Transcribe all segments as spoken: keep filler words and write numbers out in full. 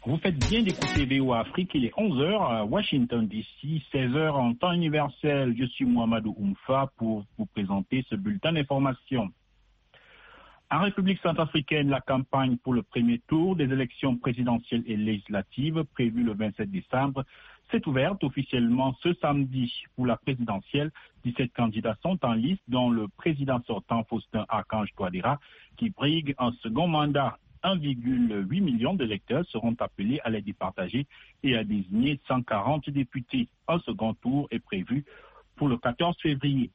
Vous faites bien d'écouter V O A Afrique, il est onze heures à Washington D C, seize heures en temps universel. Je suis Mohamedou Oumfa pour vous présenter ce bulletin d'information. En République centrafricaine, la campagne pour le premier tour des élections présidentielles et législatives prévues le vingt-sept décembre s'est ouverte officiellement ce samedi. Pour la présidentielle, dix-sept candidats sont en liste, dont le président sortant Faustin Archange Touadéra, qui brigue un second mandat. un virgule huit million d'électeurs seront appelés à les départager et à désigner cent quarante députés. Un second tour est prévu pour le quatorze février.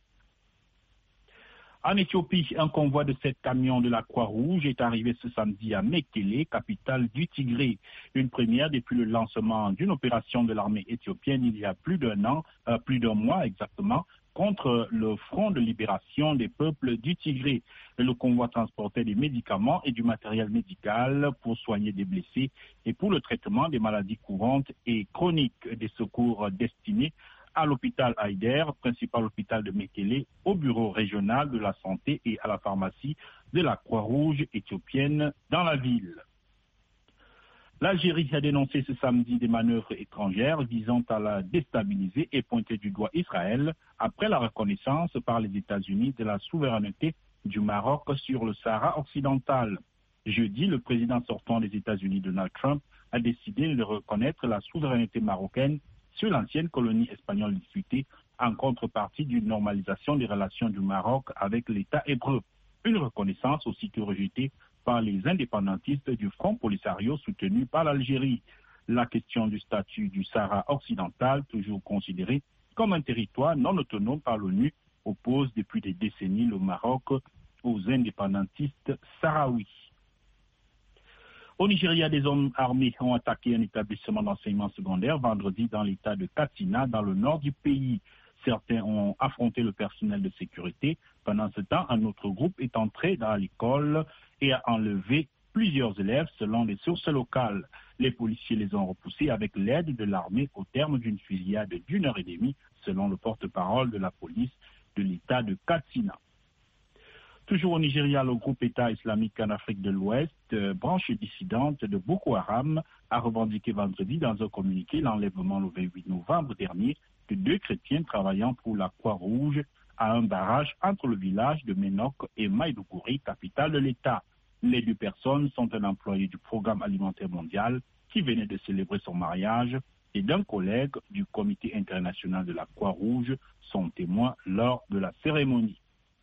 En Éthiopie, un convoi de sept camions de la Croix-Rouge est arrivé ce samedi à Mekele, capitale du Tigré. Une première depuis le lancement d'une opération de l'armée éthiopienne il y a plus d'un an, euh, plus d'un mois exactement, contre le Front de libération des peuples du Tigré. Le convoi transportait des médicaments et du matériel médical pour soigner des blessés et pour le traitement des maladies courantes et chroniques. Des secours destinés à l'hôpital Haïder, principal hôpital de Mekele, au bureau régional de la santé et à la pharmacie de la Croix-Rouge éthiopienne dans la ville. L'Algérie a dénoncé ce samedi des manœuvres étrangères visant à la déstabiliser et pointer du doigt Israël après la reconnaissance par les États-Unis de la souveraineté du Maroc sur le Sahara occidental. Jeudi, le président sortant des États-Unis, Donald Trump, a décidé de reconnaître la souveraineté marocaine sur l'ancienne colonie espagnole disputée en contrepartie d'une normalisation des relations du Maroc avec l'État hébreu. Une reconnaissance aussitôt rejetée par les indépendantistes du Front Polisario soutenu par l'Algérie. La question du statut du Sahara occidental, toujours considéré comme un territoire non autonome par l'ONU, oppose depuis des décennies le Maroc aux indépendantistes sahraouis. Au Nigeria, des hommes armés ont attaqué un établissement d'enseignement secondaire vendredi dans l'état de Katsina, dans le nord du pays. Certains ont affronté le personnel de sécurité. Pendant ce temps, un autre groupe est entré dans l'école et a enlevé plusieurs élèves selon les sources locales. Les policiers les ont repoussés avec l'aide de l'armée au terme d'une fusillade d'une heure et demie, selon le porte-parole de la police de l'état de Katsina. Toujours au Nigeria, le groupe État islamique en Afrique de l'Ouest, euh, branche dissidente de Boko Haram, a revendiqué vendredi dans un communiqué l'enlèvement le vingt-huit novembre dernier de deux chrétiens travaillant pour la Croix-Rouge à un barrage entre le village de Menok et Maïdougouri, capitale de l'État. Les deux personnes sont un employé du Programme alimentaire mondial qui venait de célébrer son mariage et d'un collègue du Comité international de la Croix-Rouge, sont témoins lors de la cérémonie.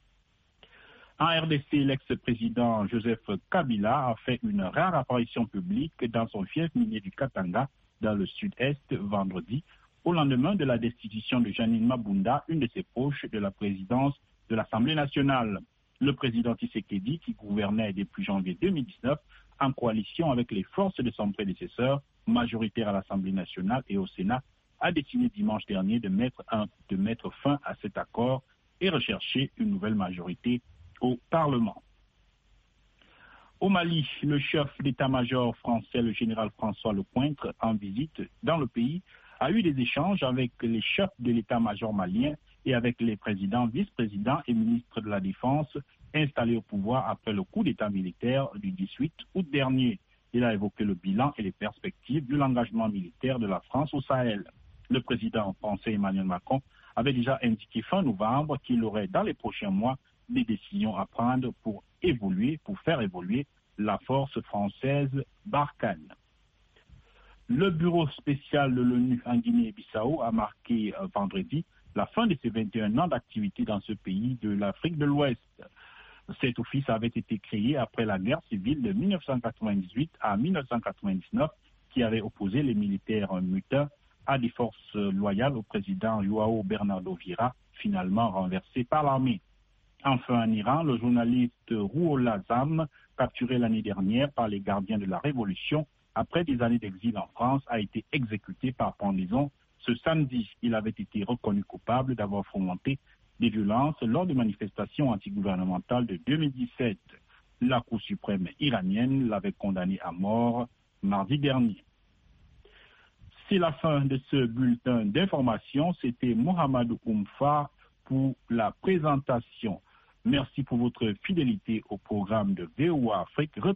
En R D C, l'ex-président Joseph Kabila a fait une rare apparition publique dans son fief minier du Katanga, dans le sud-est, vendredi, au lendemain de la destitution de Janine Mabunda, une de ses proches de la présidence de l'Assemblée nationale. Le président Tshisekedi, qui gouvernait depuis janvier deux mille dix-neuf en coalition avec les forces de son prédécesseur, majoritaire à l'Assemblée nationale et au Sénat, a décidé dimanche dernier de mettre, un, de mettre fin à cet accord et rechercher une nouvelle majorité au Parlement. Au Mali, le chef d'état-major français, le général François Lecointre, en visite dans le pays, a eu des échanges avec les chefs de l'état-major malien et avec les présidents, vice-présidents et ministres de la Défense installés au pouvoir après le coup d'état militaire du dix-huit août dernier. Il a évoqué le bilan et les perspectives de l'engagement militaire de la France au Sahel. Le président français Emmanuel Macron avait déjà indiqué fin novembre qu'il aurait dans les prochains mois des décisions à prendre pour évoluer, pour faire évoluer la force française Barkhane. Le bureau spécial de l'ONU en Guinée-Bissau a marqué euh, vendredi la fin de ses vingt et un ans d'activité dans ce pays de l'Afrique de l'Ouest. Cet office avait été créé après la guerre civile de mille neuf cent quatre-vingt-dix-huit à mille neuf cent quatre-vingt-dix-neuf qui avait opposé les militaires mutins à des forces loyales au président João Bernardo Vieira, finalement renversé par l'armée. Enfin, en Iran, le journaliste Rouhollah Azam, capturé l'année dernière par les gardiens de la Révolution, après des années d'exil en France, a été exécuté par pendaison ce samedi. Il avait été reconnu coupable d'avoir fomenté des violences lors de manifestations antigouvernementales de deux mille dix-sept. La Cour suprême iranienne l'avait condamné à mort mardi dernier. C'est la fin de ce bulletin d'information. C'était Mohamedou Oumfa pour la présentation. Merci pour votre fidélité au programme de V O A Afrique.